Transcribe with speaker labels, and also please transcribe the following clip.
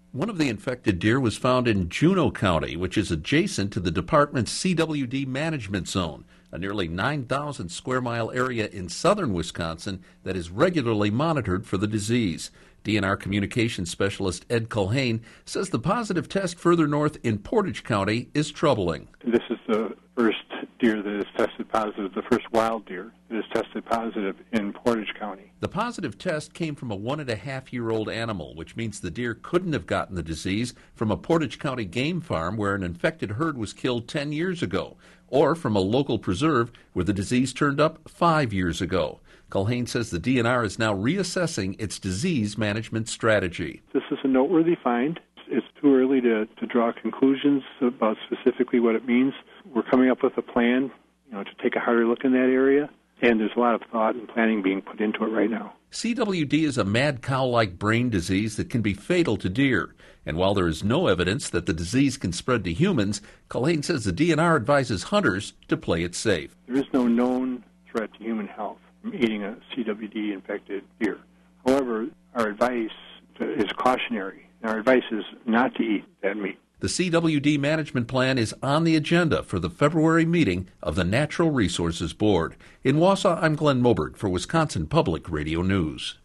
Speaker 1: One of the infected deer was found in Juneau County, which is adjacent to the department's CWD management zone, a nearly 9,000 square mile area in southern Wisconsin that is regularly monitored for the disease. DNR communications specialist Ed Culhane says the positive test further north in Portage County is troubling.
Speaker 2: This is the first deer that is tested positive, the first wild deer that is tested positive in Portage County.
Speaker 1: The positive test came from a 1.5-year-old animal, which means the deer couldn't have gotten the disease from a Portage County game farm where an infected herd was killed 10 years ago, or from a local preserve where the disease turned up 5 years ago. Culhane says the DNR is now reassessing its disease management strategy.
Speaker 2: This is a noteworthy find. It's too early to draw conclusions about specifically what it means. We're coming up with a plan, to take a harder look in that area, and there's a lot of thought and planning being put into it right now.
Speaker 1: CWD is a mad cow-like brain disease that can be fatal to deer. And while there is no evidence that the disease can spread to humans, Culhane says the DNR advises hunters to play it safe.
Speaker 2: There is no known threat to human health from eating a CWD-infected deer. However, our advice is cautionary. Our advice is not to eat that meat.
Speaker 1: The CWD management plan is on the agenda for the February meeting of the Natural Resources Board. In Wausau, I'm Glenn Moberg for Wisconsin Public Radio News.